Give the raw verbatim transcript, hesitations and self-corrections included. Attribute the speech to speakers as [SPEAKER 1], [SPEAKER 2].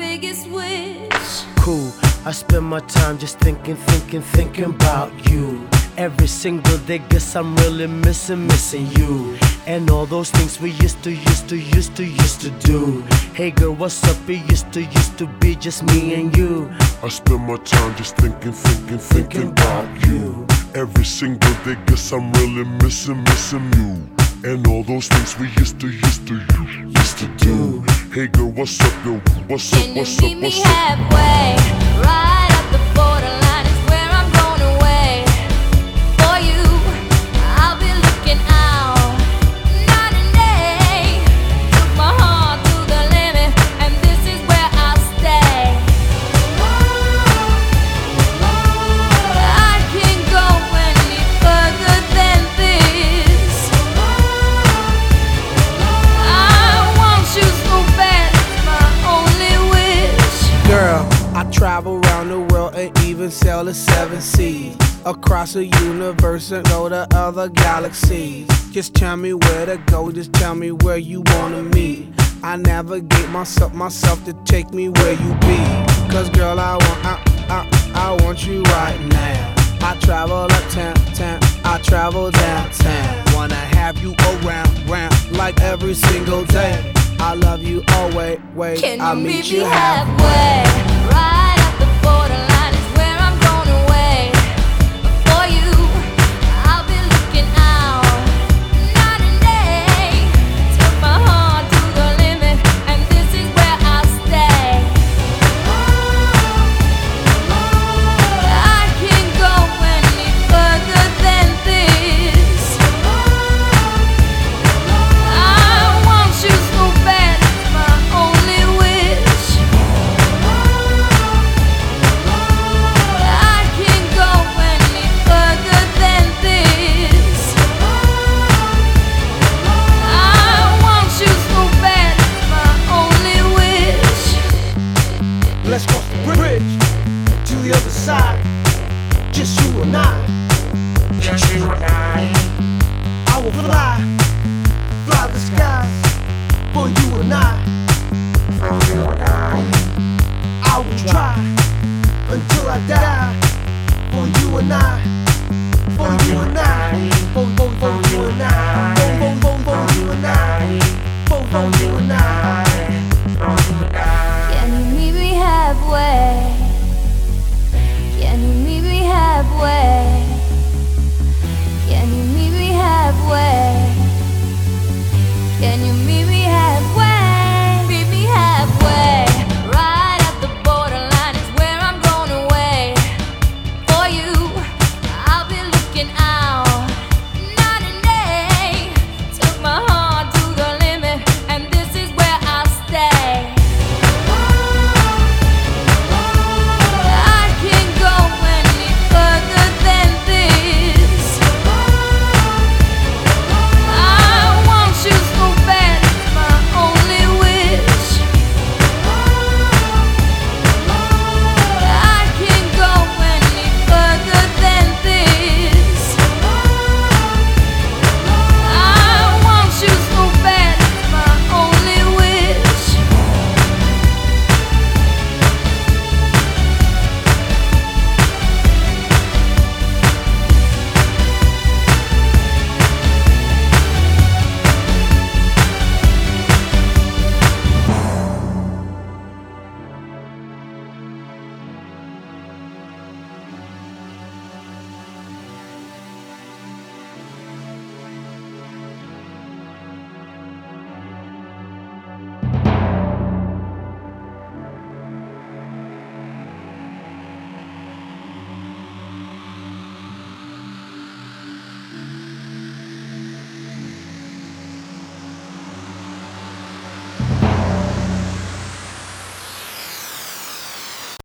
[SPEAKER 1] biggest wish.
[SPEAKER 2] Cool, I spend my time just thinking, thinking, thinking about you. Every single day, guess I'm really missing, missing you. And all those things we used to, used to, used to, used to do. Hey girl, what's up? It used to, used to be just me and you.
[SPEAKER 3] I spend my time just thinking, thinking, thinking about you. Every single day, guess I'm really missing, missing you. And all those things we used to, used to, used to do. Hey girl, what's up, yo? What's up, what's up, what's up?
[SPEAKER 1] Can you meet me halfway? Right at the borderline is where I'm going away. For you, I'll be looking out night and day. Took my heart to the limit, and this is where I'll stay. I can't go any further than this. I want you so bad, it's my only wish.
[SPEAKER 4] Girl, I travel around the world and even sail the seven seas. Across the universe and go to other galaxies. Just tell me where to go, just tell me where you wanna meet. I navigate myself, myself to take me where you be. Cause girl, I want, I, I, I want you right now. I travel uptown, town, I travel downtown. Wanna have you around, round, like every single day. I love you always, wait,
[SPEAKER 1] Can
[SPEAKER 4] I'll
[SPEAKER 1] you
[SPEAKER 4] meet
[SPEAKER 1] meet
[SPEAKER 4] you
[SPEAKER 1] me
[SPEAKER 4] halfway.
[SPEAKER 1] halfway? Right at the borderline is where I'm going away. For you, I'll be looking out night and day. Took my heart to the limit, and this is where I'll stay. I can't go any further than this. I want you so bad, it's my only wish. I can't go any further than this. I want you so bad, it's my only wish.
[SPEAKER 5] Let's cross the bridge to the other side. Just you and I. Just you and I. I will fly, fly the skies for you and I. For you and I. I will try until I die for you and I. For you and I. For, for, for you and I.